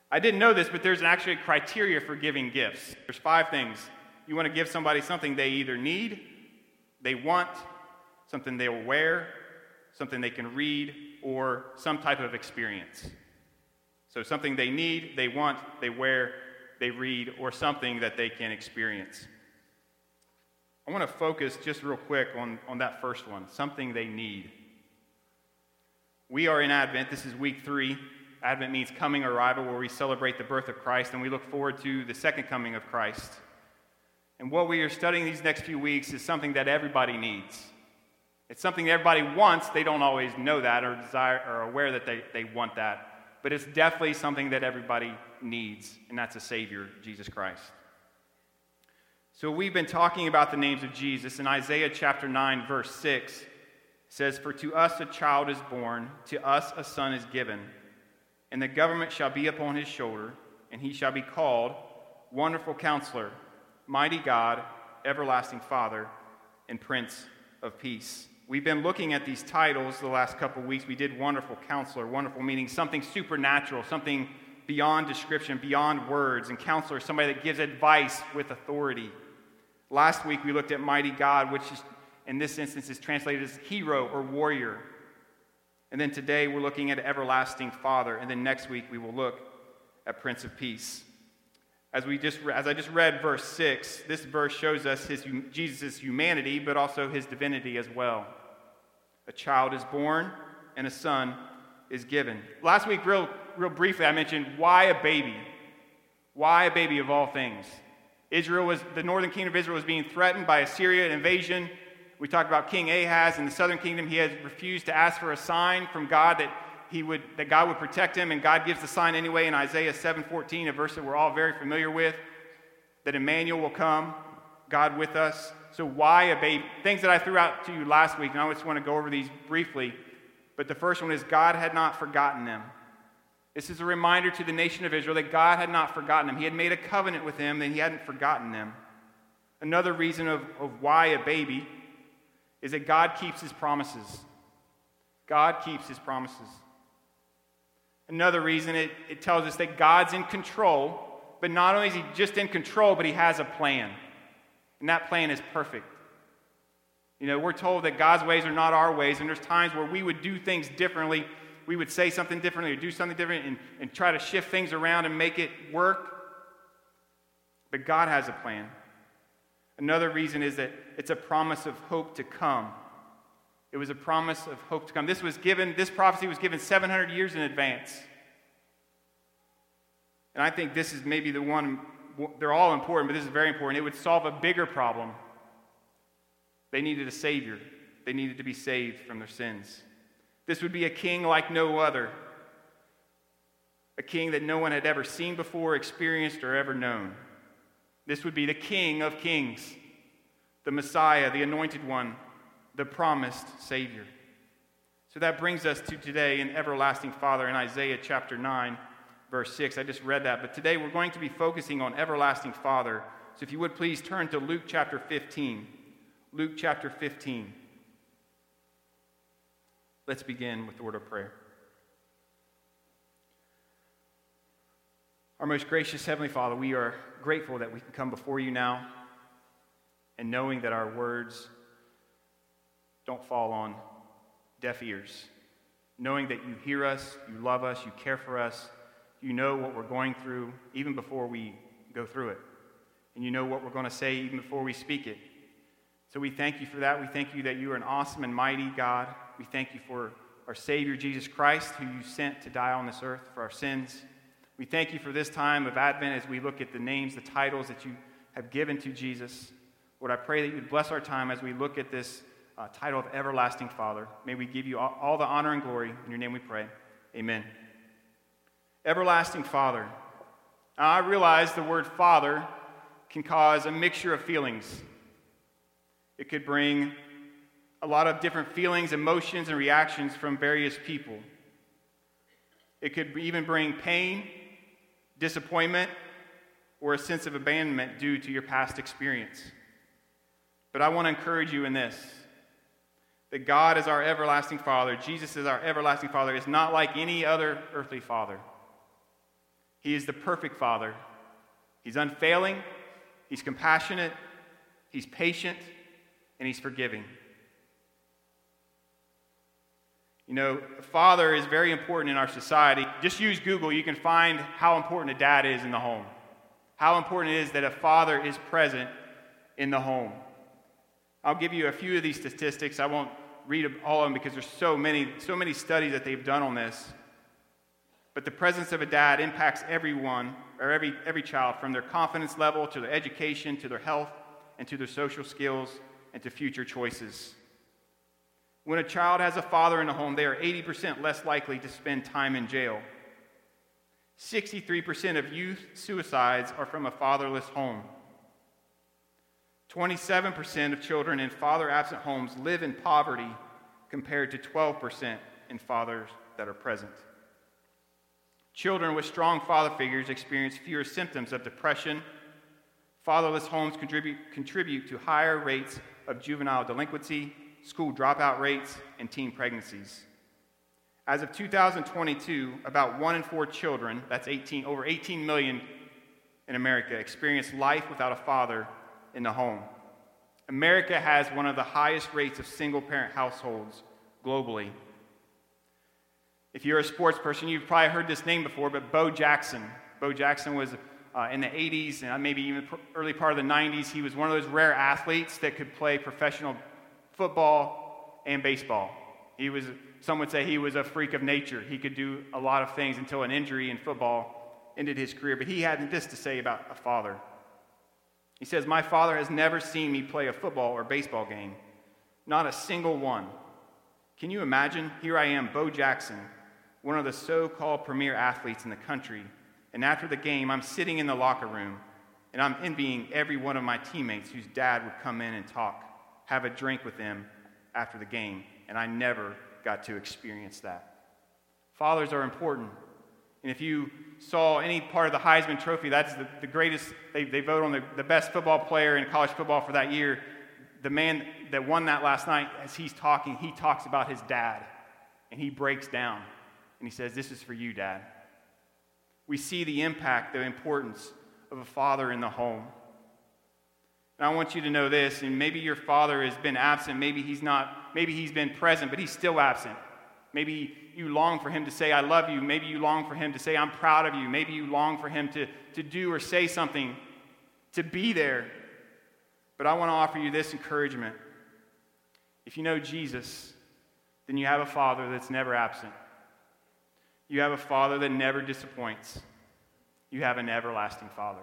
I didn't know this, but there's actually a criteria for giving gifts. There's 5 things. You want to give somebody something they either need, they want, something they will wear, something they can read, or some type of experience. So something they need, they want, they wear, they read, or something that they can experience. I want to focus just real quick on that first one, something they need. We are in Advent. This is week 3. Advent means coming or arrival, where we celebrate the birth of Christ, and we look forward to the second coming of Christ. And what we are studying these next few weeks is something that everybody needs. It's something that everybody wants. They don't always know that or desire or aware that they want that. But it's definitely something that everybody needs, and that's a Savior, Jesus Christ. So we've been talking about the names of Jesus. In Isaiah chapter 9, verse 6, it says, "For to us a child is born, to us a son is given, and the government shall be upon his shoulder, and he shall be called Wonderful Counselor, Mighty God, Everlasting Father, and Prince of Peace." We've been looking at these titles the last couple of weeks. We did Wonderful Counselor, wonderful meaning something supernatural, something beyond description, beyond words, and Counselor, somebody that gives advice with authority. Last week we looked at Mighty God, which is, in this instance is translated as hero or warrior. And then today we're looking at Everlasting Father, and then next week we will look at Prince of Peace. As I just read verse 6, this verse shows us Jesus' humanity, but also his divinity as well. A child is born, and a son is given. Last week, real briefly, I mentioned why a baby? Why a baby of all things? The northern kingdom of Israel was being threatened by Assyria invasion. We talked about King Ahaz in the southern kingdom. He had refused to ask for a sign from God that God would protect him, and God gives the sign anyway in Isaiah 7:14, a verse that we're all very familiar with, that Emmanuel will come, God with us. So why a baby? Things that I threw out to you last week, and I just want to go over these briefly. But the first one is God had not forgotten them. This is a reminder to the nation of Israel that God had not forgotten them. He had made a covenant with them, and he hadn't forgotten them. Another reason of why a baby is that God keeps his promises. God keeps his promises. Another reason, it tells us that God's in control, but not only is he just in control, but he has a plan. And that plan is perfect. We're told that God's ways are not our ways, and there's times where we would do things differently. We would say something differently or do something different and try to shift things around and make it work. But God has a plan. Another reason is that it's a promise of hope to come. It was a promise of hope to come. This prophecy was given 700 years in advance. And I think this is maybe the one, they're all important, but this is very important. It would solve a bigger problem. They needed a Savior. They needed to be saved from their sins. This would be a king like no other. A king that no one had ever seen before, experienced, or ever known. This would be the King of Kings, the Messiah, the Anointed One, the promised Savior. So that brings us to today in Everlasting Father in Isaiah chapter 9, verse 6. I just read that, but today we're going to be focusing on Everlasting Father. So if you would please turn to Luke chapter 15. Luke chapter 15. Let's begin with the word of prayer. Our most gracious Heavenly Father, we are grateful that we can come before you now, and knowing that our words don't fall on deaf ears. Knowing that you hear us, you love us, you care for us, you know what we're going through even before we go through it. And you know what we're going to say even before we speak it. So we thank you for that. We thank you that you are an awesome and mighty God. We thank you for our Savior, Jesus Christ, who you sent to die on this earth for our sins. We thank you for this time of Advent as we look at the names, the titles that you have given to Jesus. Lord, I pray that you would bless our time as we look at this title of Everlasting Father. May we give you all the honor and glory. In your name we pray. Amen. Everlasting Father. Now, I realize the word Father can cause a mixture of feelings. It could bring a lot of different feelings, emotions, and reactions from various people. It could even bring pain, disappointment, or a sense of abandonment due to your past experience. But I want to encourage you in this, that God is our everlasting Father. Jesus is our everlasting Father. Is not like any other earthly father. He is the perfect Father. He's unfailing, He's compassionate, He's patient, and He's forgiving. You know, a father is very important in our society. Just use Google, you can find how important a dad is in the home. How important it is that a father is present in the home. I'll give you a few of these statistics. I won't read all of them because there's so many studies that they've done on this. But the presence of a dad impacts everyone, or every child, from their confidence level to their education, to their health, and to their social skills, and to future choices. When a child has a father in the home, they are 80% less likely to spend time in jail. 63% of youth suicides are from a fatherless home. 27% of children in father-absent homes live in poverty compared to 12% in fathers that are present. Children with strong father figures experience fewer symptoms of depression. Fatherless homes contribute to higher rates of juvenile delinquency, school dropout rates, and teen pregnancies. As of 2022, about 1 in 4 children, that's over 18 million in America, experience life without a father in the home. America has one of the highest rates of single-parent households globally. If you're a sports person, you've probably heard this name before, but Bo Jackson. Bo Jackson was in the 80s and maybe even early part of the 90s. He was one of those rare athletes that could play professional football and baseball. Some would say he was a freak of nature. He could do a lot of things until an injury in football ended his career. But he had this to say about a father. He says, "My father has never seen me play a football or baseball game. Not a single one. Can you imagine? Here I am, Bo Jackson, one of the so-called premier athletes in the country, and after the game, I'm sitting in the locker room, and I'm envying every one of my teammates whose dad would come in and talk, have a drink with them after the game, and I never got to experience that." Fathers are important. And if you saw any part of the Heisman Trophy, that's the greatest, they vote on the best football player in college football for that year. The man that won that last night, as he's talking, he talks about his dad, and he breaks down, and he says, "This is for you, Dad." We see the impact, the importance of a father in the home. And I want you to know this, and maybe your father has been absent, maybe he's been present, but he's still absent. Maybe you long for him to say, "I love you." Maybe you long for him to say, "I'm proud of you." Maybe you long for him to do or say something, to be there. But I want to offer you this encouragement. If you know Jesus, then you have a father that's never absent. You have a father that never disappoints. You have an everlasting Father.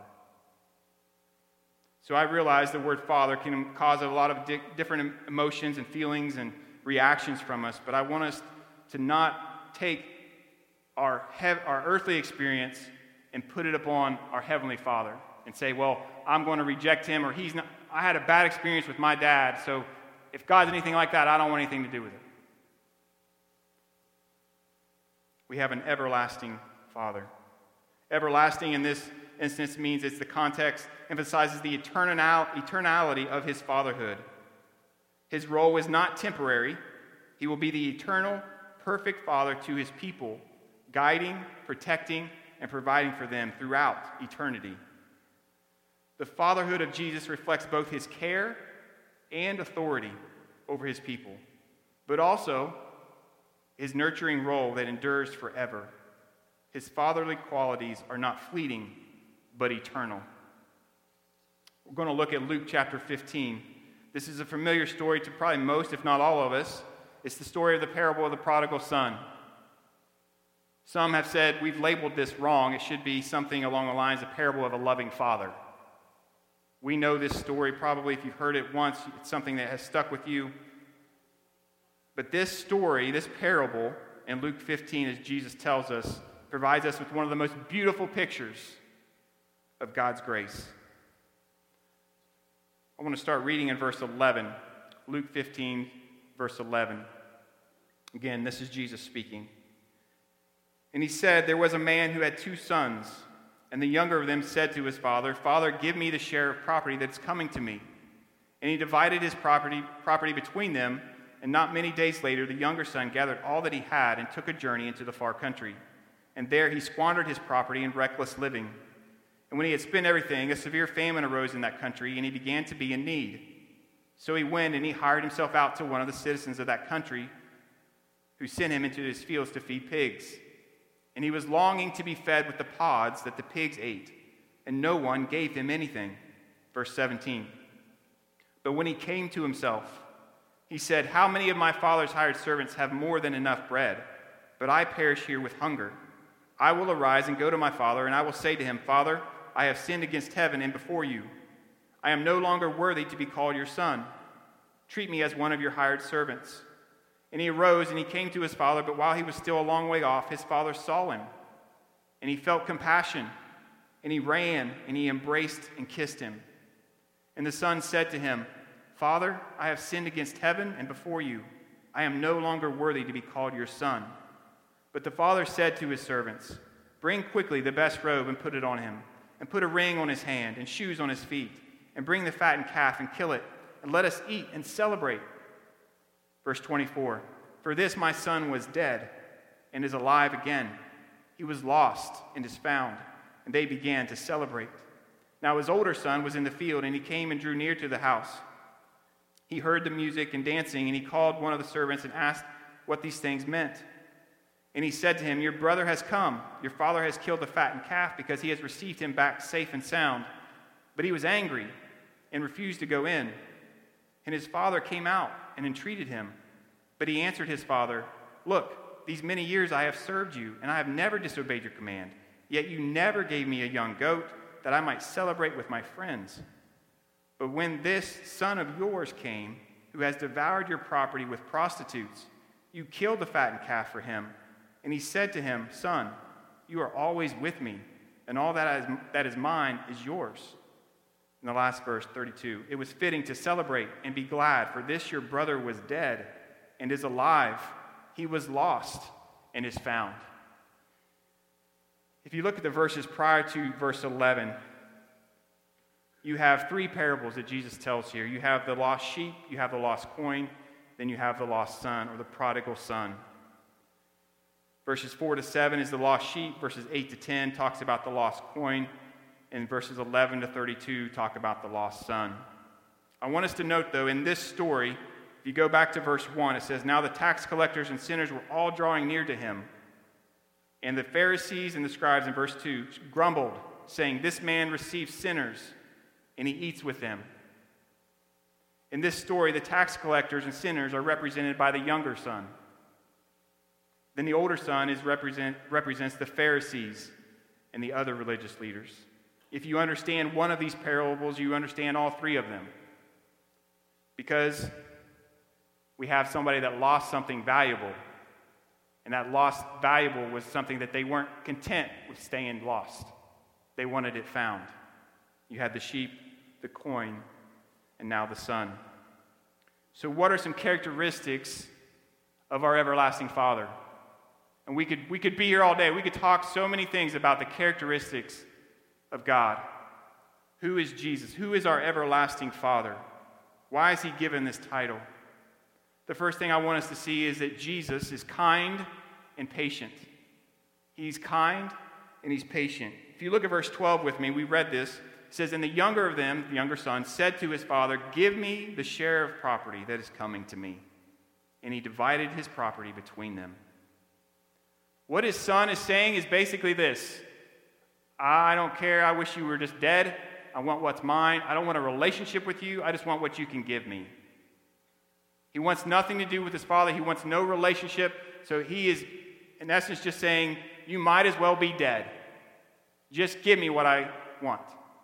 So I realize the word father can cause a lot of different emotions and feelings and reactions from us, but I want us to not take our earthly experience and put it upon our Heavenly Father and say, "Well, I'm going to reject him," or "He's not. I had a bad experience with my dad, so if God's anything like that, I don't want anything to do with it." We have an everlasting Father. Everlasting in this instance means the context emphasizes the eternality of his fatherhood. His role is not temporary. He will be the eternal, perfect Father to his people, guiding, protecting, and providing for them throughout eternity. The fatherhood of Jesus reflects both his care and authority over his people, but also his nurturing role that endures forever. His fatherly qualities are not fleeting, but eternal. We're going to look at Luke chapter 15. This is a familiar story to probably most, if not all of us. It's the story of the parable of the prodigal son. Some have said we've labeled this wrong. It should be something along the lines of parable of a loving father. We know this story probably if you've heard it once. It's something that has stuck with you. But this story, this parable in Luke 15, as Jesus tells us, provides us with one of the most beautiful pictures of God's grace. I want to start reading in verse 11. Luke 15, verse 11. Again, this is Jesus speaking. "And he said, there was a man who had 2 sons, and the younger of them said to his father, 'Father, give me the share of property that's coming to me.' And he divided his property between them, and not many days later the younger son gathered all that he had and took a journey into the far country. and there he squandered his property in reckless living. And when he had spent everything, a severe famine arose in that country, and he began to be in need. So he went and he hired himself out to one of the citizens of that country, who sent him into his fields to feed pigs. And he was longing to be fed with the pods that the pigs ate, and no one gave him anything. Verse 17. But when he came to himself, he said, "How many of my father's hired servants have more than enough bread? But I perish here with hunger. I will arise and go to my father, and I will say to him, 'Father, I have sinned against heaven and before you. I am no longer worthy to be called your son. Treat me as one of your hired servants.' And he arose and he came to his father, but while he was still a long way off, his father saw him. And he felt compassion, and he ran and he embraced and kissed him. And the son said to him, 'Father, I have sinned against heaven and before you. I am no longer worthy to be called your son.' But the father said to his servants, 'Bring quickly the best robe and put it on him, and put a ring on his hand and shoes on his feet, and bring the fattened calf and kill it, and let us eat and celebrate.' Verse 24, 'For this my son was dead and is alive again. He was lost and is found.' And they began to celebrate. Now his older son was in the field, and he came and drew near to the house. He heard the music and dancing, and he called one of the servants and asked what these things meant. And he said to him, 'Your brother has come. Your father has killed the fattened calf because he has received him back safe and sound.' But he was angry and refused to go in. And his father came out and entreated him. But he answered his father, 'Look, these many years I have served you, and I have never disobeyed your command. Yet you never gave me a young goat that I might celebrate with my friends. But when this son of yours came, who has devoured your property with prostitutes, you killed the fattened calf for him.' And he said to him, 'Son, you are always with me, and all that is mine is yours.'" In the last verse, 32, "It was fitting to celebrate and be glad, for this your brother was dead and is alive. He was lost and is found." If you look at the verses prior to verse 11, you have three parables that Jesus tells here. You have the lost sheep, you have the lost coin, then you have the lost son, or the prodigal son. Verses 4 to 7 is the lost sheep. Verses 8 to 10 talks about the lost coin. And verses 11 to 32 talk about the lost son. I want us to note, though, in this story, if you go back to verse 1, it says, "Now the tax collectors and sinners were all drawing near to him. And the Pharisees and the scribes," in verse 2, "grumbled, saying, 'This man receives sinners, and he eats with them.'" In this story, the tax collectors and sinners are represented by the younger son. Then the older son represents the Pharisees and the other religious leaders. If you understand one of these parables, you understand all three of them. Because we have somebody that lost something valuable. And that lost valuable was something that they weren't content with staying lost. They wanted it found. You had the sheep, the coin, and now the son. So what are some characteristics of our everlasting Father? And we could be here all day. We could talk so many things about the characteristics of God. Who is Jesus? Who is our everlasting Father? Why is he given this title? The first thing I want us to see is that Jesus is kind and patient. He's kind and he's patient. If you look at verse 12 with me, we read this. It says, "And the younger of them, the younger son, said to his father, 'Give me the share of property that is coming to me.' And he divided his property between them." What his son is saying is basically this: "I don't care. I wish you were just dead. I want what's mine. I don't want a relationship with you. I just want what you can give me." He wants nothing to do with his father. He wants no relationship. So he is, in essence, just saying, "You might as well be dead. Just give me what I want."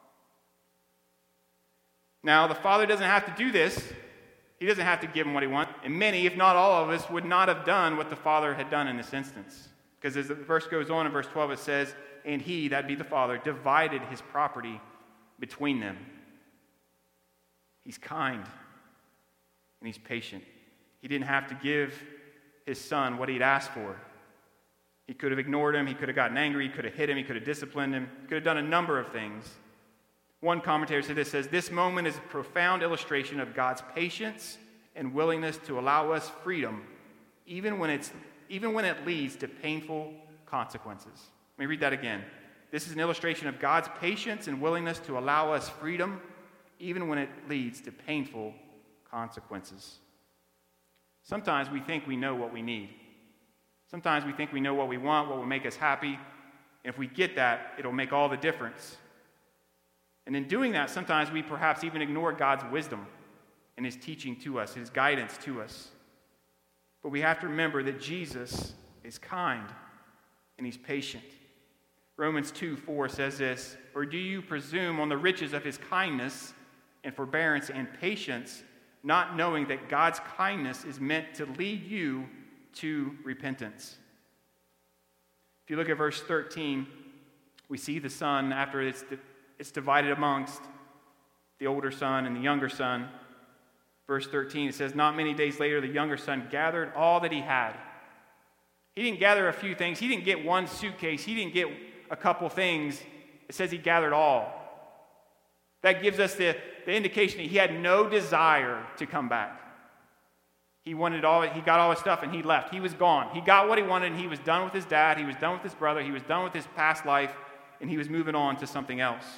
Now, the father doesn't have to do this. He doesn't have to give him what he wants. And many, if not all of us, would not have done what the father had done in this instance. Because as the verse goes on in verse 12, it says, "And he," that'd be the father, "divided his property between them." He's kind and he's patient. He didn't have to give his son what he'd asked for. He could have ignored him. He could have gotten angry. He could have hit him. He could have disciplined him. He could have done a number of things. One commentator says, "This moment is a profound illustration of God's patience and willingness to allow us freedom, even when it leads to painful consequences. Let me read that again. This is an illustration of God's patience and willingness to allow us freedom, even when it leads to painful consequences. Sometimes we think we know what we need. Sometimes we think we know what we want, what will make us happy. And if we get that, it'll make all the difference. And in doing that, sometimes we perhaps even ignore God's wisdom and his teaching to us, his guidance to us. But we have to remember that Jesus is kind and he's patient. Romans 2:4 says this, "Or do you presume on the riches of his kindness and forbearance and patience, not knowing that God's kindness is meant to lead you to repentance?" If you look at verse 13, we see the son after it's divided amongst the older son and the younger son. Verse 13, it says, "Not many days later, the younger son gathered all that he had." He didn't gather a few things. He didn't get one suitcase. He didn't get a couple things. It says he gathered all. That gives us the indication that he had no desire to come back. He got all his stuff and he left. He was gone. He got what he wanted and he was done with his dad. He was done with his brother. He was done with his past life and he was moving on to something else.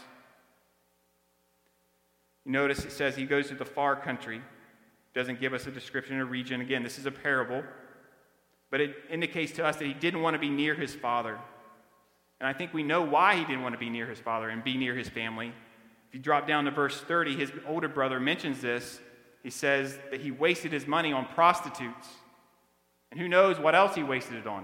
You notice it says he goes to the far country. Doesn't give us a description of region. Again, this is a parable. But it indicates to us that he didn't want to be near his father. And I think we know why he didn't want to be near his father and be near his family. If you drop down to verse 30, his older brother mentions this. He says that he wasted his money on prostitutes. And who knows what else he wasted it on.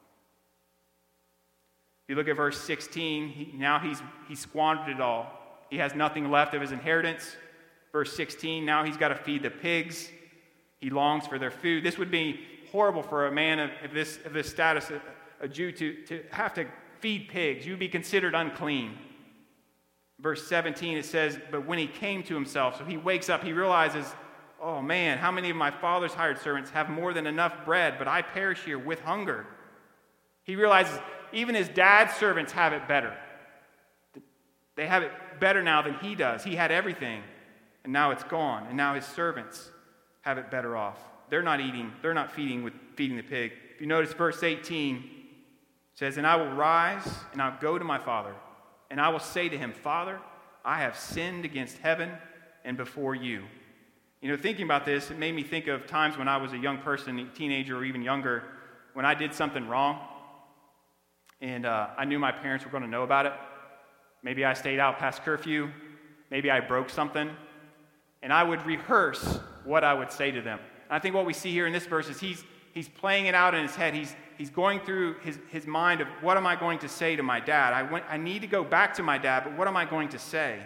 If you look at verse 16, he squandered it all. He has nothing left of his inheritance. Verse 16, now he's got to feed the pigs. He longs for their food. This would be horrible for a man of this status, a Jew, to have to feed pigs. You would be considered unclean. Verse 17, it says, "But when he came to himself," so he wakes up, he realizes, "Oh man, how many of my father's hired servants have more than enough bread, but I perish here with hunger?" He realizes even his dad's servants have it better. They have it better now than he does. He had everything, and now it's gone. And now his servants have it better off. They're not feeding the pig. If you notice verse 18, it says, "And I will rise, and I'll go to my father, and I will say to him, 'Father, I have sinned against heaven and before you.'" Thinking about this, it made me think of times when I was a young person, a teenager or even younger, when I did something wrong, and I knew my parents were going to know about it. Maybe I stayed out past curfew. Maybe I broke something. And I would rehearse what I would say to them. And I think what we see here in this verse is he's playing it out in his head. He's going through his mind of, what am I going to say to my dad? I need to go back to my dad, but what am I going to say?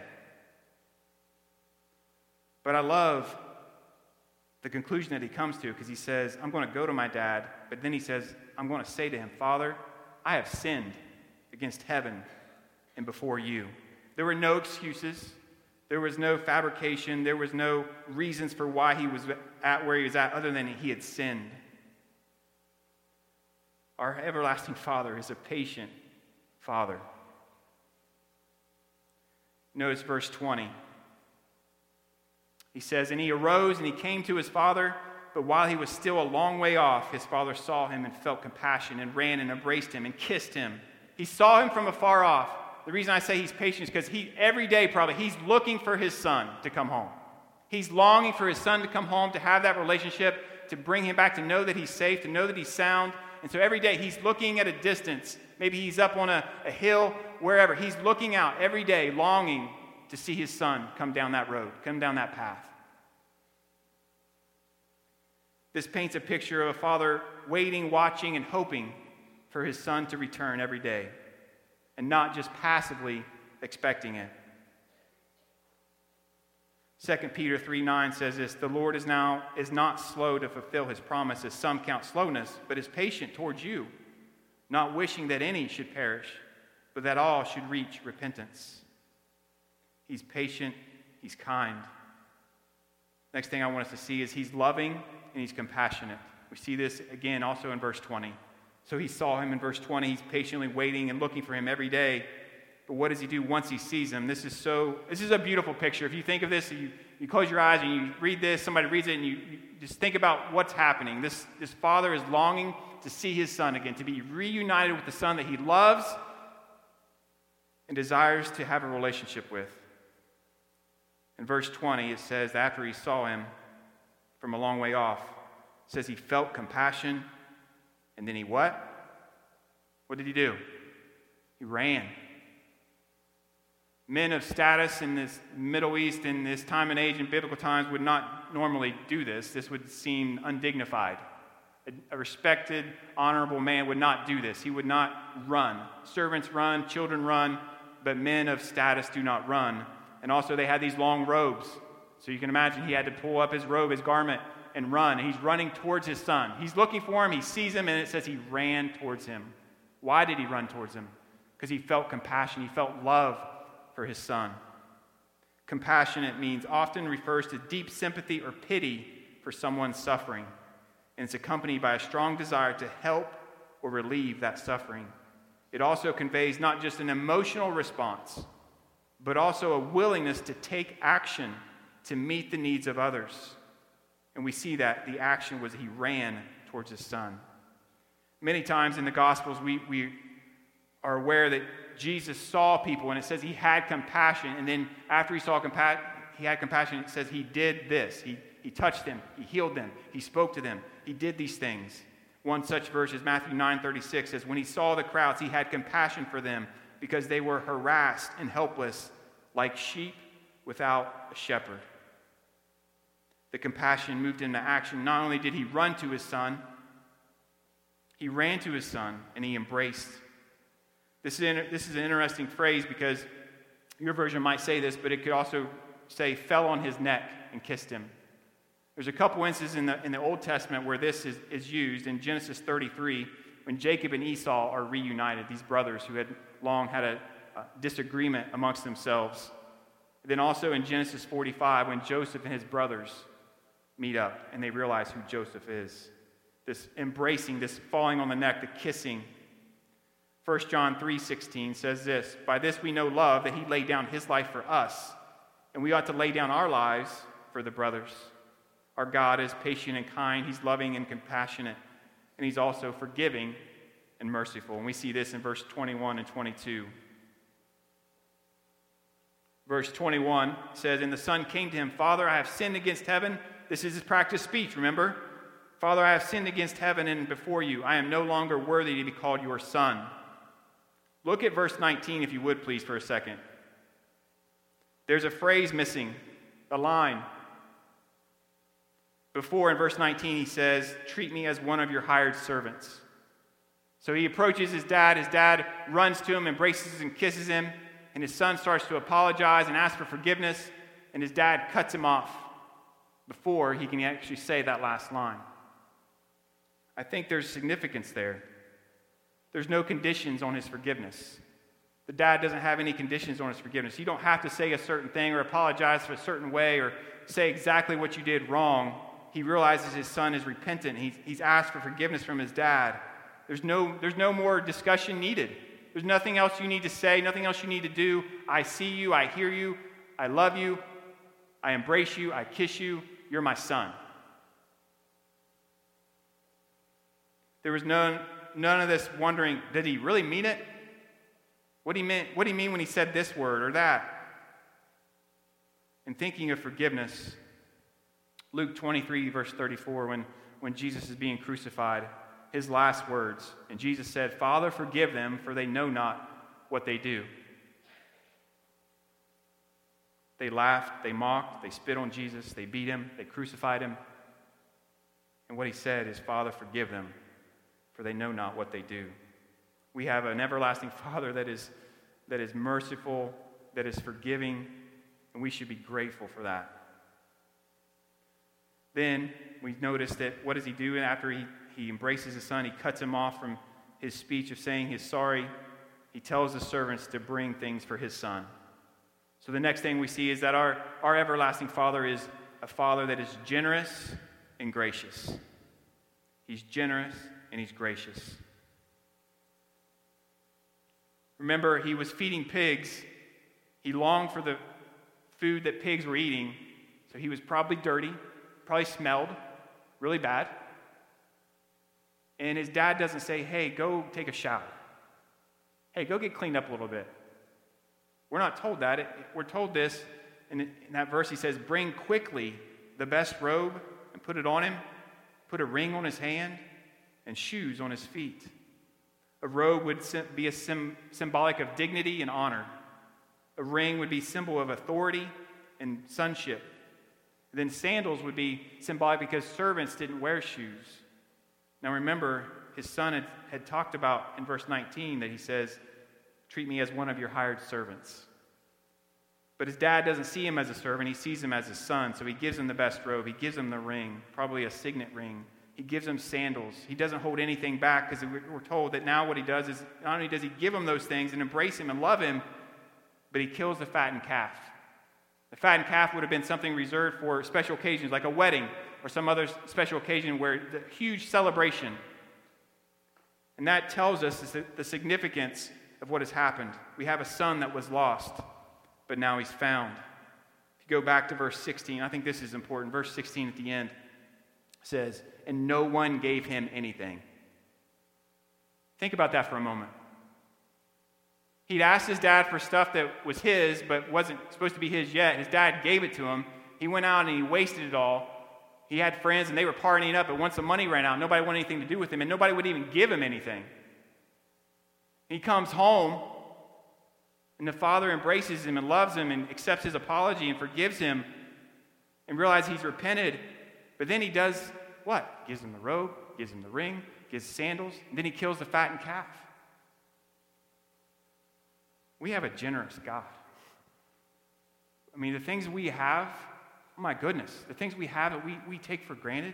But I love the conclusion that he comes to, because he says, I'm going to go to my dad, but then he says, I'm going to say to him, "Father, I have sinned against heaven and before you." There were no excuses. There was no fabrication. There was no reasons for why he was at where he was at other than he had sinned. Our everlasting Father is a patient Father. Notice verse 20. He says, "And he arose and he came to his father, but while he was still a long way off, his father saw him and felt compassion and ran and embraced him and kissed him." He saw him from afar off. The reason I say he's patient is because every day probably he's looking for his son to come home. He's longing for his son to come home, to have that relationship, to bring him back, to know that he's safe, to know that he's sound. And so every day he's looking at a distance. Maybe he's up on a hill, wherever. He's looking out every day, longing to see his son come down that road, come down that path. This paints a picture of a father waiting, watching, and hoping for his son to return every day, and not just passively expecting it. 2 Peter 3:9 says this, "The Lord is not slow to fulfill his promise, as some count slowness, but is patient towards you, not wishing that any should perish, but that all should reach repentance." He's patient, he's kind. Next thing I want us to see is he's loving and he's compassionate. We see this again also in verse 20. So he saw him in verse 20. He's patiently waiting and looking for him every day. But what does he do once he sees him? This is a beautiful picture. If you think of this, you close your eyes and you read this, somebody reads it, and you just think about what's happening. This father is longing to see his son again, to be reunited with the son that he loves and desires to have a relationship with. In verse 20, it says, after he saw him from a long way off, it says he felt compassion, and then he what? What did he do? He ran. Men of status in this Middle East in this time and age in biblical times would not normally do this. This would seem undignified. A respected, honorable man would not do this. He would not run. Servants run, children run, but men of status do not run. And also they had these long robes. So you can imagine he had to pull up his robe, his garment, and run. He's running towards his son. He's looking for him. He sees him, and it says he ran towards him. Why did he run towards him? Because he felt compassion. He felt love for his son. Compassionate means often refers to deep sympathy or pity for someone's suffering. And it's accompanied by a strong desire to help or relieve that suffering. It also conveys not just an emotional response, but also a willingness to take action to meet the needs of others. And we see that the action was he ran towards his son. Many times in the Gospels, we are aware that Jesus saw people, and it says he had compassion. And then after he had compassion, it says he did this. He touched them. He healed them. He spoke to them. He did these things. One such verse is Matthew 9:36 says, when he saw the crowds, he had compassion for them because they were harassed and helpless like sheep without a shepherd. The compassion moved into action. Not only did he run to his son, he ran to his son and he embraced. This is an interesting phrase because your version might say this, but it could also say fell on his neck and kissed him. There's a couple instances in the Old Testament where this is used. In Genesis 33, when Jacob and Esau are reunited, these brothers who had long had a disagreement amongst themselves. Then also in Genesis 45, when Joseph and his brothers meet up and they realize who Joseph is. This embracing, this falling on the neck, the kissing. 1 John 3:16 says this, by this we know love, that he laid down his life for us, and we ought to lay down our lives for the brothers. Our God is patient and kind. He's loving and compassionate, and he's also forgiving and merciful. And we see this in verse 21 and 22. Verse 21 says, and the son came to him, Father, I have sinned against heaven. This is his practice speech, remember? Father, I have sinned against heaven and before you. I am no longer worthy to be called your son. Look at verse 19, if you would, please, for a second. There's a phrase missing, a line. Before, in verse 19, he says, treat me as one of your hired servants. So he approaches his dad. His dad runs to him, embraces and kisses him. And his son starts to apologize and ask for forgiveness. And his dad cuts him off before he can actually say that last line. I think there's significance there. There's no conditions on his forgiveness. The dad doesn't have any conditions on his forgiveness. You don't have to say a certain thing or apologize for a certain way or say exactly what you did wrong. He realizes his son is repentant. He's asked for forgiveness from his dad. There's no more discussion needed. There's nothing else you need to say, nothing else you need to do. I see you, I hear you, I love you, I embrace you, I kiss you, you're my son. There was none of this wondering, did he really mean it? What do he mean when he said this word or that? And thinking of forgiveness, Luke 23, verse 34, when Jesus is being crucified, his last words, and Jesus said, Father, forgive them, for they know not what they do. They laughed, they mocked, they spit on Jesus, they beat him, they crucified him. And what he said is, Father, forgive them, for they know not what they do. We have an everlasting Father that is merciful, that is forgiving, and we should be grateful for that. Then we notice that what does he do after he embraces his son? He cuts him off from his speech of saying he's sorry. He tells the servants to bring things for his son. So the next thing we see is that our everlasting Father is a Father that is generous and gracious. He's generous and he's gracious. Remember, he was feeding pigs. He longed for the food that pigs were eating, so he was probably dirty, probably smelled really bad. And his dad doesn't say, hey, go take a shower. Hey, go get cleaned up a little bit. We're not told that. We're told this, in that verse he says, bring quickly the best robe and put it on him, put a ring on his hand, and shoes on his feet. A robe would be a symbolic of dignity and honor. A ring would be symbol of authority and sonship. Then sandals would be symbolic because servants didn't wear shoes. Now remember, his son had talked about in verse 19 that he says, treat me as one of your hired servants. But his dad doesn't see him as a servant, he sees him as his son, so he gives him the best robe, he gives him the ring, probably a signet ring. He gives him sandals. He doesn't hold anything back because we're told that now what he does is not only does he give him those things and embrace him and love him, but he kills the fattened calf. The fattened calf would have been something reserved for special occasions like a wedding or some other special occasion where the huge celebration. And that tells us the significance of what has happened. We have a son that was lost, but now he's found. If you go back to verse 16, I think this is important. Verse 16 at the end says, and no one gave him anything. Think about that for a moment. He'd asked his dad for stuff that was his, but wasn't supposed to be his yet. His dad gave it to him. He went out and he wasted it all. He had friends and they were partying up, but once the money ran out, nobody wanted anything to do with him, and nobody would even give him anything. He comes home, and the father embraces him and loves him and accepts his apology and forgives him and realizes he's repented. But then he does what? Gives him the robe, gives him the ring, gives sandals, and then he kills the fattened calf. We have a generous God. I mean, the things we have, oh my goodness, the things we have that we take for granted.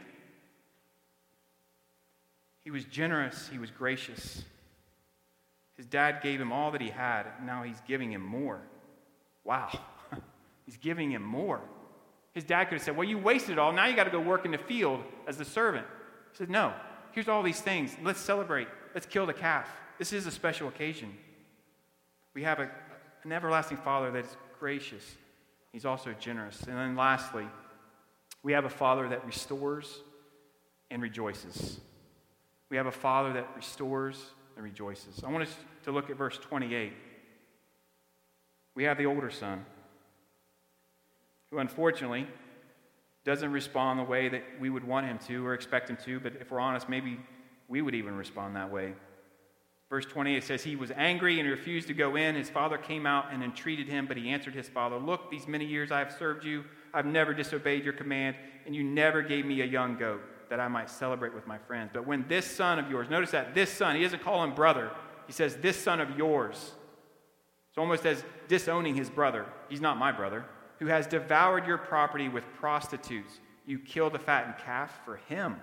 He was generous, he was gracious. His dad gave him all that he had, and now he's giving him more. Wow, he's giving him more. His dad could have said, well, you wasted it all, now you got to go work in the field as the servant. He said, no, here's all these things, let's celebrate, let's kill the calf. This is a special occasion. We have an everlasting Father that is gracious. He's also generous. And then lastly, we have a Father that restores and rejoices. We have a Father that restores and rejoices. I want us to look at verse 28. We have the older son who unfortunately doesn't respond the way that we would want him to or expect him to, but if we're honest, maybe we would even respond that way. Verse 28 says, he was angry and refused to go in. His father came out and entreated him, but he answered his father, look, these many years I have served you. I've never disobeyed your command, and you never gave me a young goat that I might celebrate with my friends. But when this son of yours, notice that, this son, he doesn't call him brother. He says, this son of yours. It's almost as disowning his brother. He's not my brother. Who has devoured your property with prostitutes. You killed the fattened calf for him.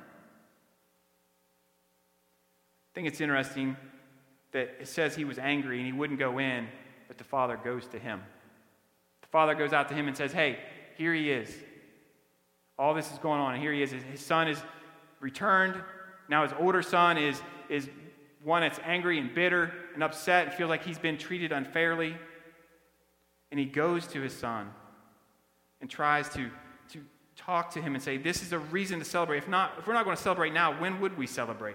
I think it's interesting that it says he was angry and he wouldn't go in, but the father goes to him. The father goes out to him and says, hey, here he is. All this is going on, and here he is. His son is returned. Now his older son is one that's angry and bitter and upset and feels like he's been treated unfairly. And he goes to his son and tries to talk to him and say, this is a reason to celebrate. If we're not going to celebrate now, when would we celebrate?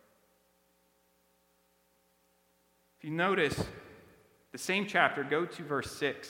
If you notice, the same chapter, go to verse 6.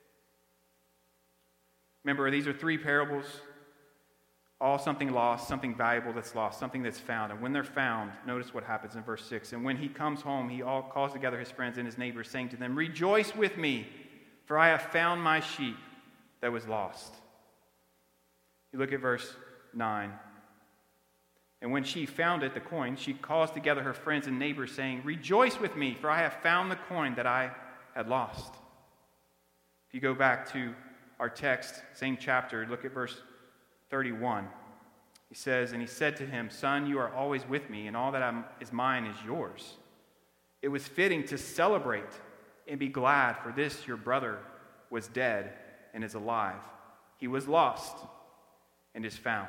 Remember, these are three parables, all something lost, something valuable that's lost, something that's found. And when they're found, notice what happens in verse 6. And when he comes home, he all calls together his friends and his neighbors, saying to them, rejoice with me, for I have found my sheep that was lost. You look at verse 9. And when she found it, the coin, she calls together her friends and neighbors, saying, rejoice with me, for I have found the coin that I had lost. If you go back to our text, same chapter, look at verse 31. He says, and he said to him, son, you are always with me, and all that is mine is yours. It was fitting to celebrate and be glad, for this your brother was dead and is alive. He was lost and is found.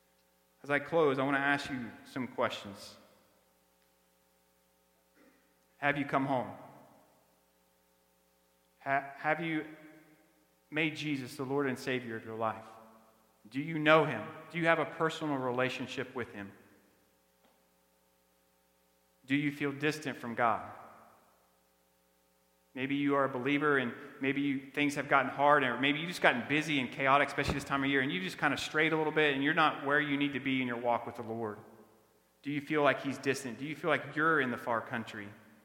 As I close, I want to ask you some questions. Have you come home? Have you made Jesus the Lord and Savior of your life? Do you know him? Do you have a personal relationship with him? Do you feel distant from God? Maybe you are a believer and maybe things have gotten hard, or maybe you've just gotten busy and chaotic, especially this time of year, and you just kind of strayed a little bit and you're not where you need to be in your walk with the Lord. Do you feel like he's distant? Do you feel like you're in the far country?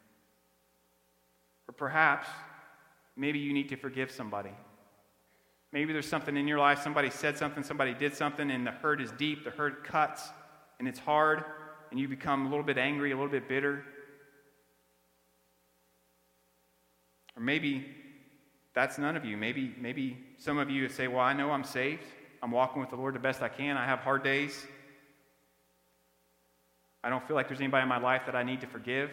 Or perhaps, maybe you need to forgive somebody. Maybe there's something in your life, somebody said something, somebody did something, and the hurt is deep, the hurt cuts, and it's hard, and you become a little bit angry, a little bit bitter. Or maybe that's none of you. Maybe some of you say, well, I know I'm saved. I'm walking with the Lord the best I can. I have hard days. I don't feel like there's anybody in my life that I need to forgive.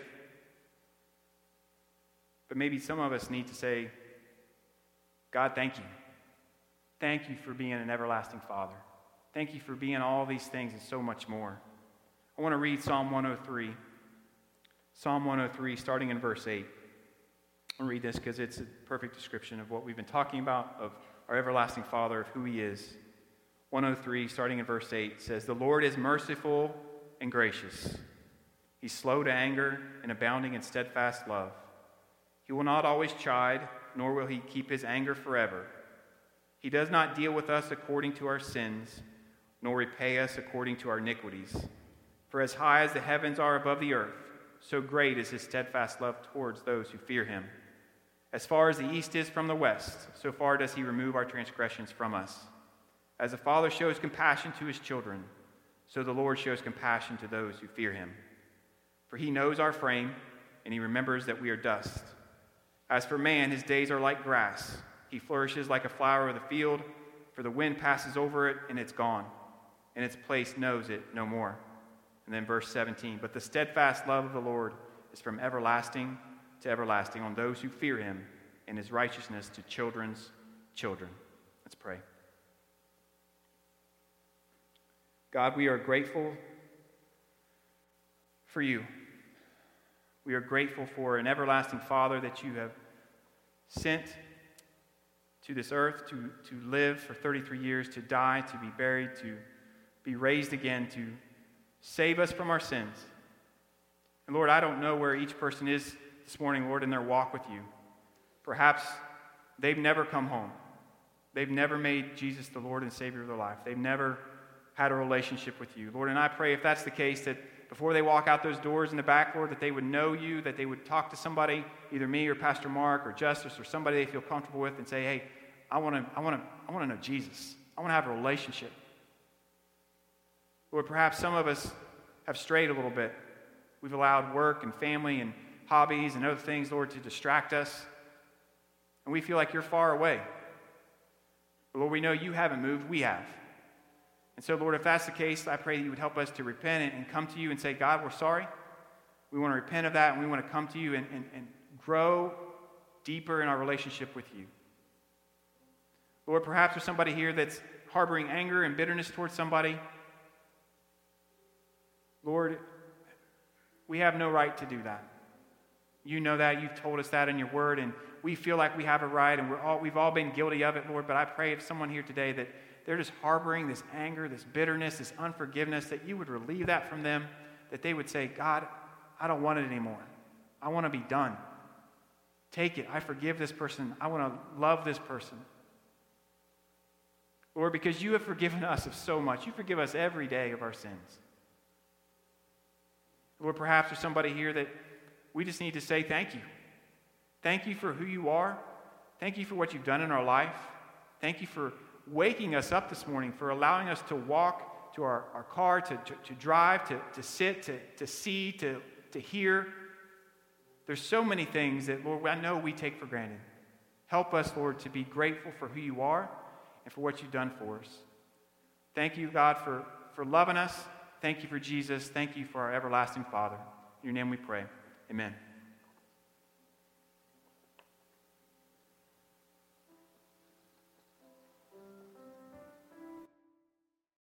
But maybe some of us need to say, God, thank you. Thank you for being an everlasting Father. Thank you for being all these things and so much more. I want to read Psalm 103. Psalm 103, starting in verse 8. I'll read this because it's a perfect description of what we've been talking about, of our everlasting Father, of who he is. 103, starting in verse 8, says, The Lord is merciful and gracious. He's slow to anger and abounding in steadfast love. He will not always chide, nor will he keep his anger forever. He does not deal with us according to our sins, nor repay us according to our iniquities. For as high as the heavens are above the earth, so great is his steadfast love towards those who fear him. As far as the east is from the west, so far does he remove our transgressions from us. As a father shows compassion to his children, so the Lord shows compassion to those who fear him. For he knows our frame, and he remembers that we are dust. As for man, his days are like grass. He flourishes like a flower of the field, for the wind passes over it, and it's gone, and its place knows it no more. And then verse 17, But the steadfast love of the Lord is from everlasting to everlasting on those who fear him, and his righteousness to children's children. Let's pray. God, we are grateful for you. We are grateful for an everlasting Father that you have sent to this earth to live for 33 years, to die, to be buried, to be raised again, to save us from our sins. And Lord, I don't know where each person is this morning, Lord, in their walk with you. Perhaps they've never come home. They've never made Jesus the Lord and Savior of their life. They've never had a relationship with you. Lord, and I pray if that's the case, that before they walk out those doors in the back, Lord, that they would know you, that they would talk to somebody, either me or Pastor Mark or Justice or somebody they feel comfortable with, and say, hey, I want to know Jesus. I want to have a relationship. Lord, perhaps some of us have strayed a little bit. We've allowed work and family and hobbies and other things, Lord, to distract us. And we feel like you're far away. But Lord, we know you haven't moved, we have. And so, Lord, if that's the case, I pray that you would help us to repent and come to you and say, God, we're sorry. We want to repent of that, and we want to come to you and grow deeper in our relationship with you. Lord, perhaps there's somebody here that's harboring anger and bitterness towards somebody. Lord, we have no right to do that. You know that. You've told us that in your word, and we feel like we have a right, and we've all been guilty of it, Lord. But I pray if someone here today that they're just harboring this anger, this bitterness, this unforgiveness, that you would relieve that from them, that they would say, God, I don't want it anymore. I want to be done. Take it. I forgive this person. I want to love this person. Lord, because you have forgiven us of so much. You forgive us every day of our sins. Lord, perhaps there's somebody here that we just need to say thank you. Thank you for who you are. Thank you for what you've done in our life. Thank you for waking us up this morning, for allowing us to walk to our car, to drive, to sit, to see, to hear. There's so many things that, Lord, I know we take for granted. Help us, Lord, to be grateful for who you are and for what you've done for us. Thank you, God, for loving us. Thank you for Jesus. Thank you for our everlasting Father. In your name we pray. Amen.